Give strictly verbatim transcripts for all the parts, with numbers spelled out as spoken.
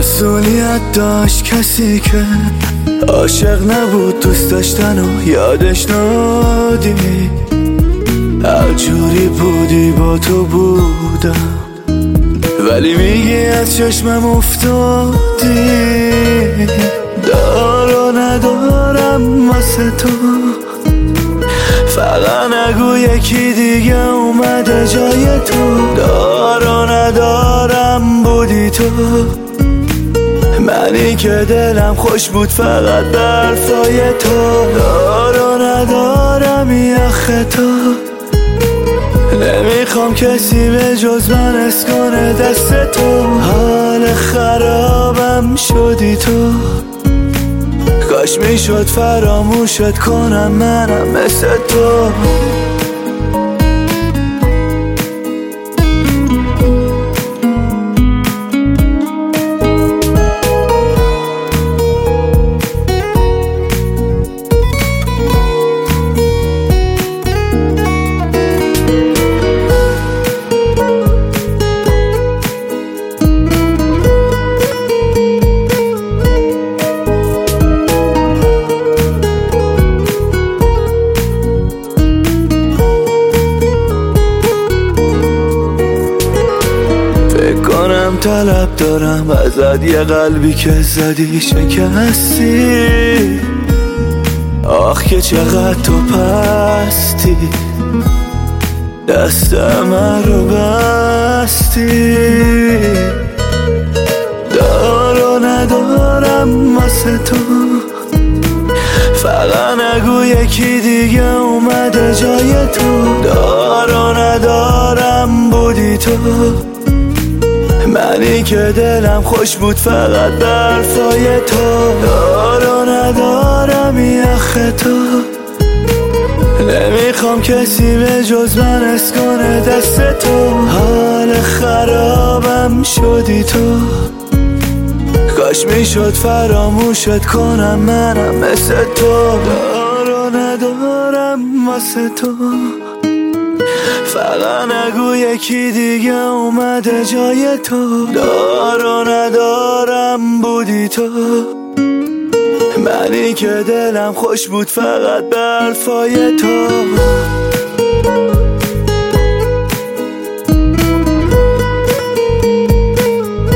مسئولیت داشت کسی که عاشق نبود، دوست داشتن و یادش ندی. هر جوری بودی با تو بودم، ولی میگی از چشمم افتادی. دار و ندارم واسه تو، فقط نگو یکی دیگه اومده جای تو. دار و ندارم بودی تو، منی که دلم خوش بود فقط برفای تو. دار و ندارم یخ تو، نمیخوام کسی به جز من حس کنه دست تو. حال خرابم شدی تو، کاش میشد فراموشت کنم منم مثل تو. کنم طلب دارم ازت یه قلبی که زدی شکستی. آخ که چقدر تو پستی، دست من رو بستی. دار و ندارم واسه تو، فقط نگو یکی دیگه اومده جای تو. دار و ندارم بودی تو، منی که دلم خوش بود فقط برفای تو. دار و ندارم یخ تو، نمیخوام کسی به جز من حس کنه دست تو. حال خرابم شدی تو، کاش میشد فراموشت کنم منم مثل تو. دار و ندارم واسه تو، فقط نگو یکی دیگه اومده جای تو. دار و ندارم بودی تو، منی که دلم خوش بود فقط برفای تو.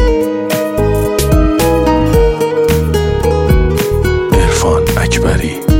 عرفان اکبری.